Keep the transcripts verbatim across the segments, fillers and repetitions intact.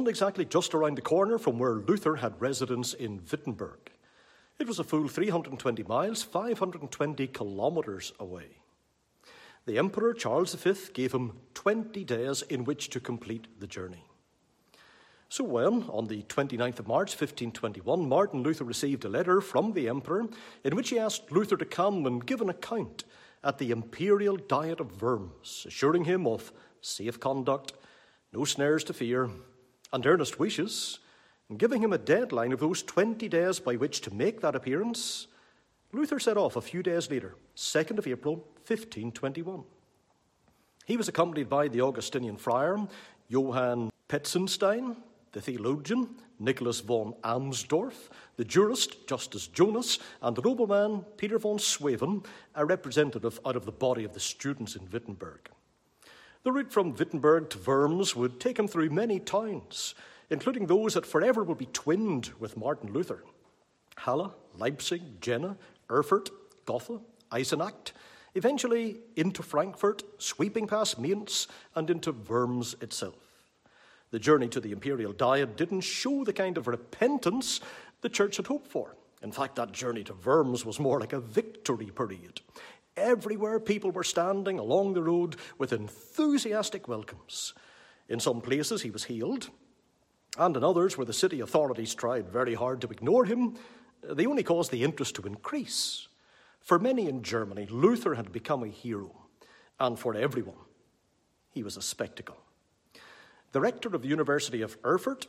wasn't exactly just around the corner from where Luther had residence in Wittenberg. It was a full three hundred twenty miles, five hundred twenty kilometres away. The Emperor Charles the Fifth gave him twenty days in which to complete the journey. So when, on the twenty-ninth of March, fifteen twenty-one, Martin Luther received a letter from the Emperor in which he asked Luther to come and give an account at the Imperial Diet of Worms, assuring him of safe conduct, no snares to fear, and earnest wishes, and giving him a deadline of those twenty days by which to make that appearance, Luther set off a few days later, second of April, fifteen twenty-one. He was accompanied by the Augustinian friar, Johann Petzenstein, the theologian, Nicholas von Amsdorf, the jurist, Justus Jonas, and the nobleman, Peter von Swaven, a representative out of the body of the students in Wittenberg. The route from Wittenberg to Worms would take him through many towns, including those that forever will be twinned with Martin Luther: Halle, Leipzig, Jena, Erfurt, Gotha, Eisenach, eventually into Frankfurt, sweeping past Mainz, and into Worms itself. The journey to the Imperial Diet didn't show the kind of repentance the church had hoped for. In fact, that journey to Worms was more like a victory parade. Everywhere people were standing along the road with enthusiastic welcomes. In some places he was hailed, and in others, where the city authorities tried very hard to ignore him, they only caused the interest to increase. For many in Germany, Luther had become a hero, and for everyone, he was a spectacle. The rector of the University of Erfurt,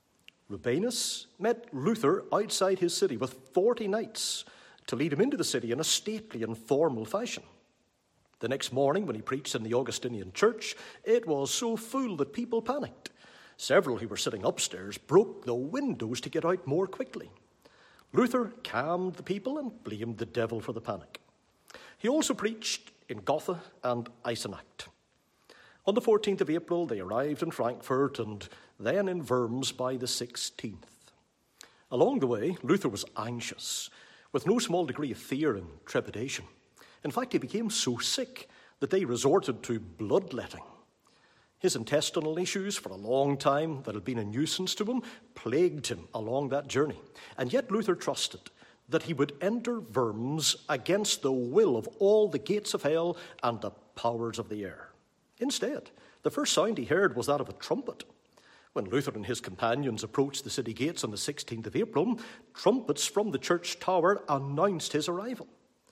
Rubanus, met Luther outside his city with forty knights to lead him into the city in a stately and formal fashion. The next morning, when he preached in the Augustinian church, it was so full that people panicked. Several who were sitting upstairs broke the windows to get out more quickly. Luther calmed the people and blamed the devil for the panic. He also preached in Gotha and Eisenach. On the fourteenth of April, they arrived in Frankfurt and then in Worms by the sixteenth. Along the way, Luther was anxious, with no small degree of fear and trepidation. In fact, he became so sick that they resorted to bloodletting. His intestinal issues for a long time that had been a nuisance to him plagued him along that journey. And yet Luther trusted that he would enter Worms against the will of all the gates of hell and the powers of the air. Instead, the first sound he heard was that of a trumpet. When Luther and his companions approached the city gates on the sixteenth of April, trumpets from the church tower announced his arrival.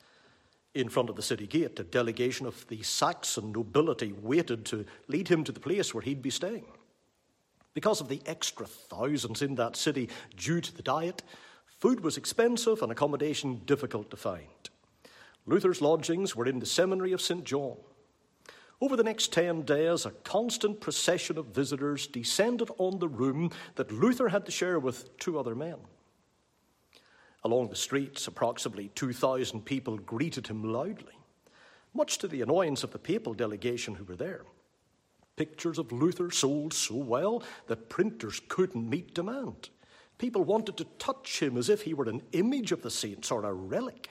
In front of the city gate, a delegation of the Saxon nobility waited to lead him to the place where he'd be staying. Because of the extra thousands in that city due to the diet, food was expensive and accommodation difficult to find. Luther's lodgings were in the seminary of Saint John. Over the next ten days, a constant procession of visitors descended on the room that Luther had to share with two other men. Along the streets, approximately two thousand people greeted him loudly, much to the annoyance of the papal delegation who were there. Pictures of Luther sold so well that printers couldn't meet demand. People wanted to touch him as if he were an image of the saints or a relic.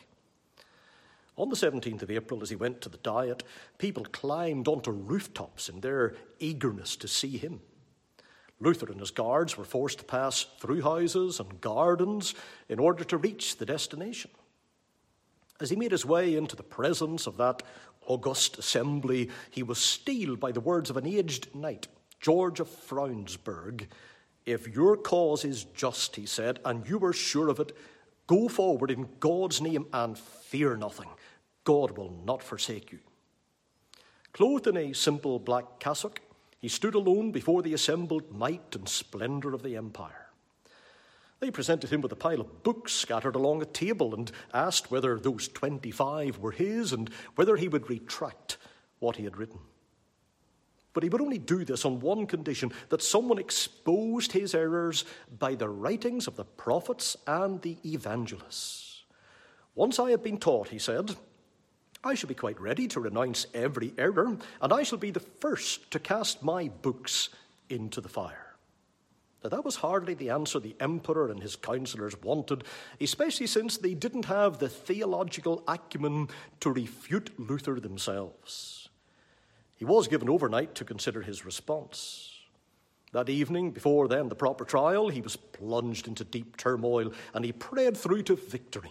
On the seventeenth of April, as he went to the Diet, people climbed onto rooftops in their eagerness to see him. Luther and his guards were forced to pass through houses and gardens in order to reach the destination. As he made his way into the presence of that august assembly, he was steeled by the words of an aged knight, George of Frauensburg. "If your cause is just," he said, "and you are sure of it, go forward in God's name and fear nothing. God will not forsake you." Clothed in a simple black cassock, he stood alone before the assembled might and splendor of the empire. They presented him with a pile of books scattered along a table and asked whether those twenty-five were his and whether he would retract what he had written. But he would only do this on one condition: that someone exposed his errors by the writings of the prophets and the evangelists. "Once I have been taught," he said, "I shall be quite ready to renounce every error, and I shall be the first to cast my books into the fire." Now, that was hardly the answer the emperor and his counselors wanted, especially since they didn't have the theological acumen to refute Luther themselves. He was given overnight to consider his response. That evening, before then the proper trial, he was plunged into deep turmoil, and he prayed through to victory.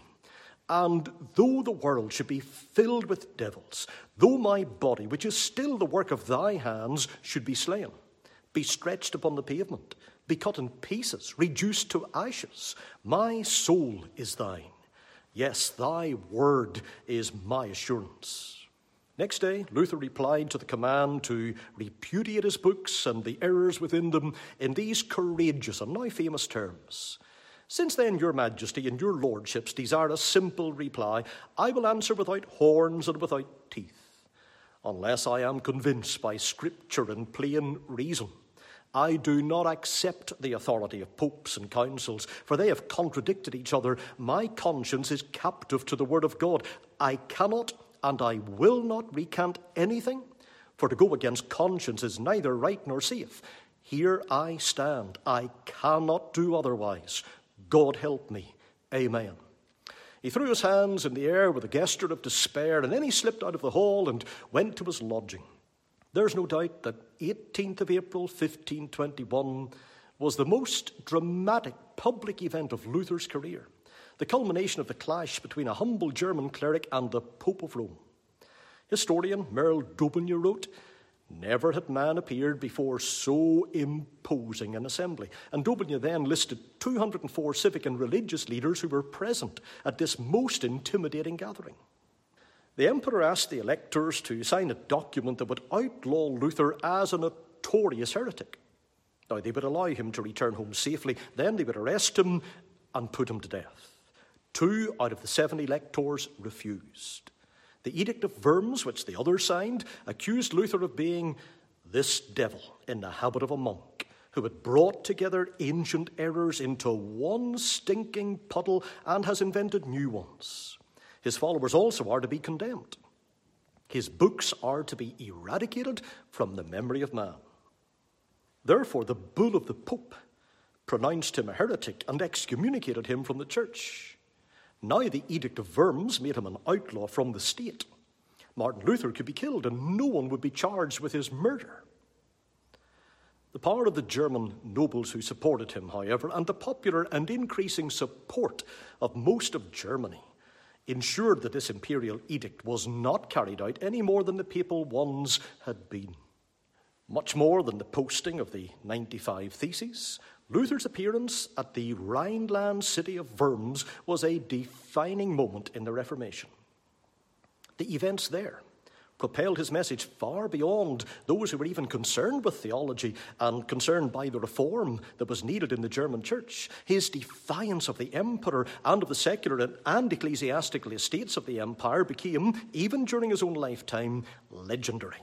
And though the world should be filled with devils, though my body, which is still the work of thy hands, should be slain, be stretched upon the pavement, be cut in pieces, reduced to ashes, my soul is thine. Yes, thy word is my assurance. Next day, Luther replied to the command to repudiate his books and the errors within them in these courageous and now famous terms. Since then your majesty and your lordships desire a simple reply, I will answer without horns and without teeth. Unless I am convinced by scripture and plain reason, I do not accept the authority of popes and councils, for they have contradicted each other. My conscience is captive to the word of God. I cannot and I will not recant anything, for to go against conscience is neither right nor safe. Here I stand. I cannot do otherwise. God help me. Amen. He threw his hands in the air with a gesture of despair, and then he slipped out of the hall and went to his lodging. There's no doubt that eighteenth of April, fifteen twenty-one, was the most dramatic public event of Luther's career, the culmination of the clash between a humble German cleric and the Pope of Rome. Historian Merle Daubigny wrote, "Never had man appeared before so imposing an assembly." And Daubigny then listed two hundred four civic and religious leaders who were present at this most intimidating gathering. The emperor asked the electors to sign a document that would outlaw Luther as a notorious heretic. Now, they would allow him to return home safely, then they would arrest him and put him to death. Two out of the seven electors refused. The Edict of Worms, which the others signed, accused Luther of being this devil in the habit of a monk, who had brought together ancient errors into one stinking puddle and has invented new ones. His followers also are to be condemned. His books are to be eradicated from the memory of man. Therefore, the bull of the Pope pronounced him a heretic and excommunicated him from the church. Now the Edict of Worms made him an outlaw from the state. Martin Luther could be killed and no one would be charged with his murder. The power of the German nobles who supported him, however, and the popular and increasing support of most of Germany ensured that this imperial edict was not carried out any more than the papal ones had been. Much more than the posting of the ninety-five Theses, Luther's appearance at the Rhineland city of Worms was a defining moment in the Reformation. The events there propelled his message far beyond those who were even concerned with theology and concerned by the reform that was needed in the German church. His defiance of the emperor and of the secular and ecclesiastical estates of the empire became, even during his own lifetime, legendary.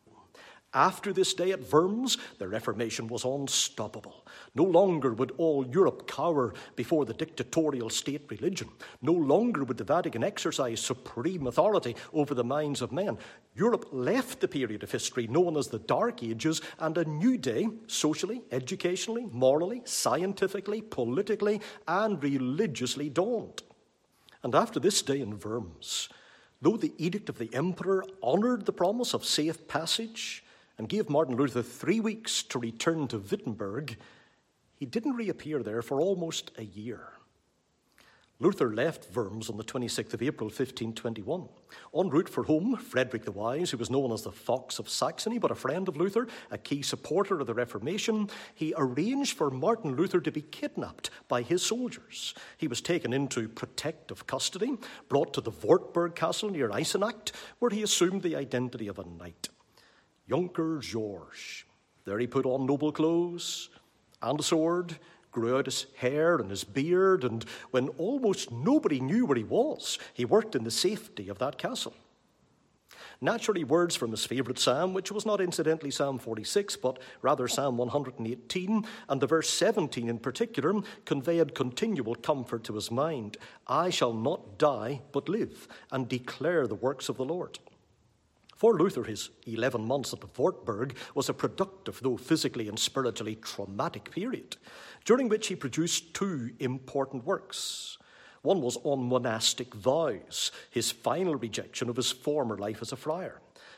After this day at Worms, the Reformation was unstoppable. No longer would all Europe cower before the dictatorial state religion. No longer would the Vatican exercise supreme authority over the minds of men. Europe left the period of history known as the Dark Ages, and a new day, socially, educationally, morally, scientifically, politically, and religiously dawned. And after this day in Worms, though the edict of the emperor honoured the promise of safe passage and gave Martin Luther three weeks to return to Wittenberg, he didn't reappear there for almost a year. Luther left Worms on the twenty-sixth of April, fifteen twenty-one. En route for home, Frederick the Wise, who was known as the Fox of Saxony, but a friend of Luther, a key supporter of the Reformation, he arranged for Martin Luther to be kidnapped by his soldiers. He was taken into protective custody, brought to the Wartburg Castle near Eisenach, where he assumed the identity of a knight. Junker George. There he put on noble clothes and a sword, grew out his hair and his beard, and when almost nobody knew where he was, he worked in the safety of that castle. Naturally, words from his favourite psalm, which was not incidentally Psalm forty-six, but rather Psalm one hundred eighteen, and the verse seventeen in particular, conveyed continual comfort to his mind. I shall not die, but live, and declare the works of the Lord. For Luther, his eleven months at the Wartburg was a productive, though physically and spiritually traumatic period, during which he produced two important works. One was on monastic vows, his final rejection of his former life as a friar,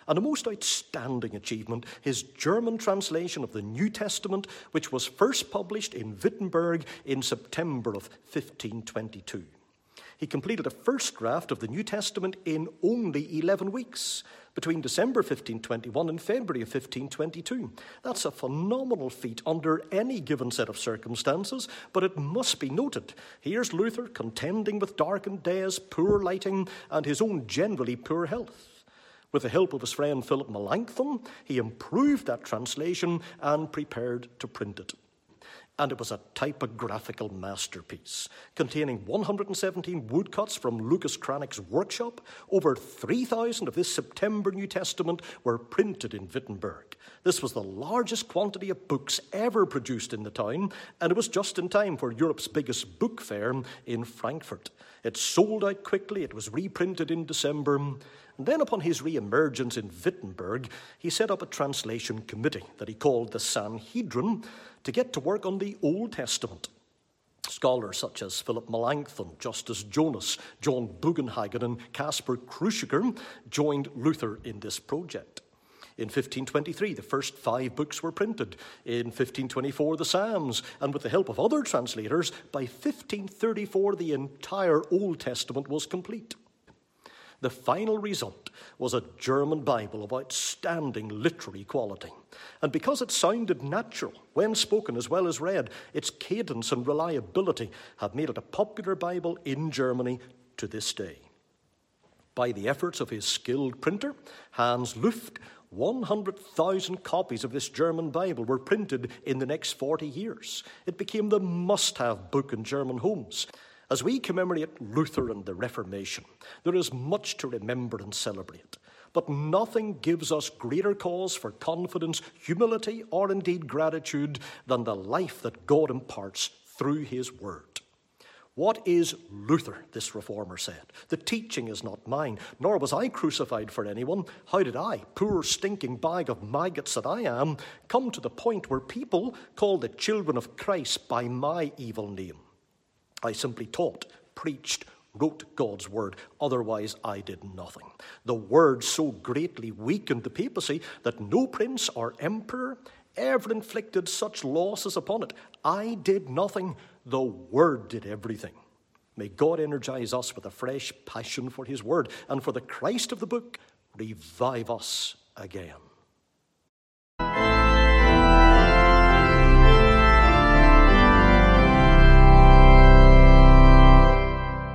and a most outstanding achievement, his German translation of the New Testament, which was first published in Wittenberg in September of fifteen twenty-two. He completed a first draft of the New Testament in only eleven weeks, between December fifteen twenty-one and February of fifteen twenty-two. That's a phenomenal feat under any given set of circumstances, but it must be noted, here's Luther contending with darkened days, poor lighting, and his own generally poor health. With the help of his friend Philip Melanchthon, he improved that translation and prepared to print it. And it was a typographical masterpiece, containing one hundred seventeen woodcuts from Lucas Cranach's workshop. Over three thousand of this September New Testament were printed in Wittenberg. This was the largest quantity of books ever produced in the town, and it was just in time for Europe's biggest book fair in Frankfurt. It sold out quickly, it was reprinted in December. And then upon his re-emergence in Wittenberg, he set up a translation committee that he called the Sanhedrin to get to work on the Old Testament. Scholars such as Philip Melanchthon, Justus Jonas, John Bugenhagen, and Caspar Cruciger joined Luther in this project. In fifteen twenty-three, the first five books were printed. In fifteen twenty-four, the Psalms. And with the help of other translators, by fifteen thirty-four, the entire Old Testament was complete. The final result was a German Bible of outstanding literary quality. And because it sounded natural when spoken as well as read, its cadence and reliability have made it a popular Bible in Germany to this day. By the efforts of his skilled printer, Hans Luft, one hundred thousand copies of this German Bible were printed in the next forty years. It became the must-have book in German homes. As we commemorate Luther and the Reformation, there is much to remember and celebrate. But nothing gives us greater cause for confidence, humility, or indeed gratitude than the life that God imparts through his word. What is Luther, this reformer said? The teaching is not mine, nor was I crucified for anyone. How did I, poor stinking bag of maggots that I am, come to the point where people call the children of Christ by my evil name? I simply taught, preached, wrote God's word. Otherwise, I did nothing. The word so greatly weakened the papacy that no prince or emperor ever inflicted such losses upon it. I did nothing. The word did everything. May God energize us with a fresh passion for his word, and for the Christ of the book, revive us again.